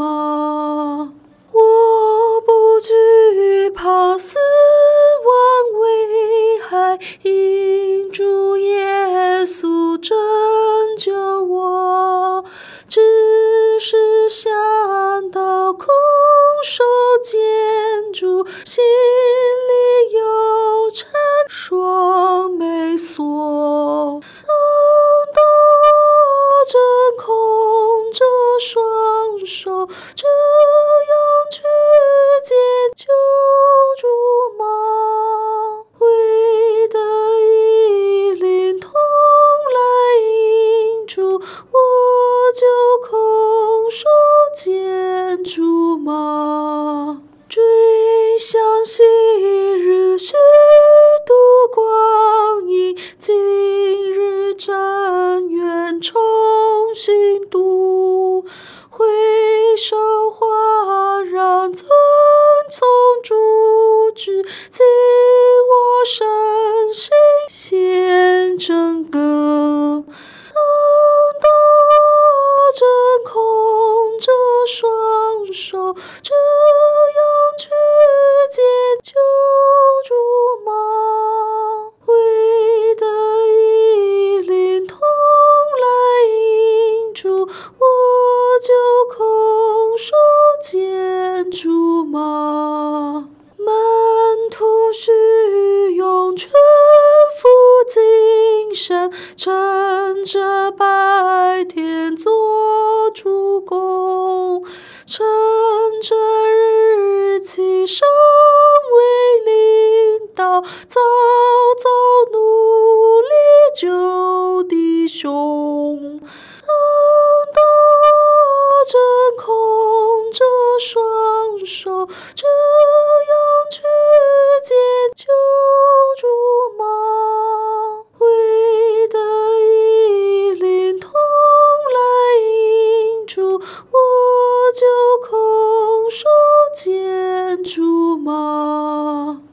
吗？我不惧怕死亡危害，因主耶稣拯救我。只是想到空手见主，心里有沉双眉锁。等到我真空着双手，这样去见救主吗？为得以灵同来迎主，我就空手见主吗？追想昔日虚度光阴，今日真愿重新度。回首焕然尊从主旨，尽我身心献真歌。等到我真空着双手，这样去见救主吗？为得以灵同来迎主，我就空手见主吗？门徒须用全副精神，趁着白天做主工，趁着日期尚未临到，早早努力救弟兄。等到我真空着双手，这样去见救主吗？为得以灵同来迎主，我就空手见主吗？